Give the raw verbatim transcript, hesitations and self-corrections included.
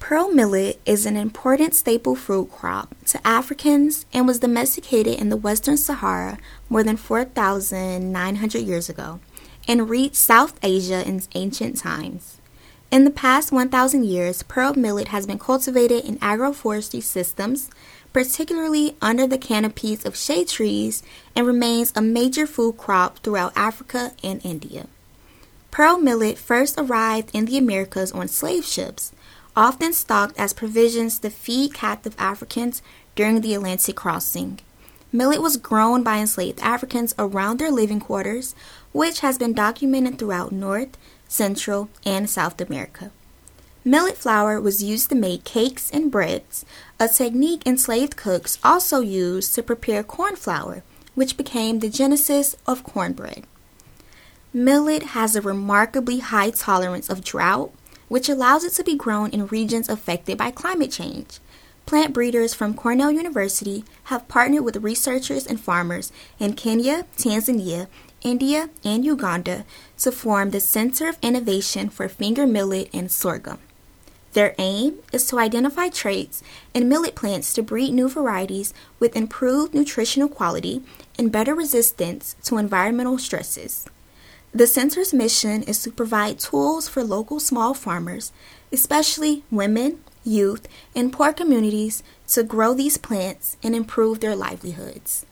Pearl millet is an important staple fruit crop to Africans and was domesticated in the Western Sahara more than four thousand nine hundred years ago and reached South Asia in ancient times. In the past one thousand years, pearl millet has been cultivated in agroforestry systems, particularly under the canopies of shade trees, and remains a major food crop throughout Africa and India. Pearl millet first arrived in the Americas on slave ships, often stocked as provisions to feed captive Africans during the Atlantic crossing. Millet was grown by enslaved Africans around their living quarters, which has been documented throughout North, Central, and South America. Millet flour was used to make cakes and breads, a technique enslaved cooks also used to prepare corn flour, which became the genesis of cornbread. Millet has a remarkably high tolerance of drought, which allows it to be grown in regions affected by climate change. Plant breeders from Cornell University have partnered with researchers and farmers in Kenya, Tanzania, India, and Uganda to form the Center of Innovation for Finger Millet and Sorghum. Their aim is to identify traits in millet plants to breed new varieties with improved nutritional quality and better resistance to environmental stresses. The center's mission is to provide tools for local small farmers, especially women, youth, and poor communities, to grow these plants and improve their livelihoods.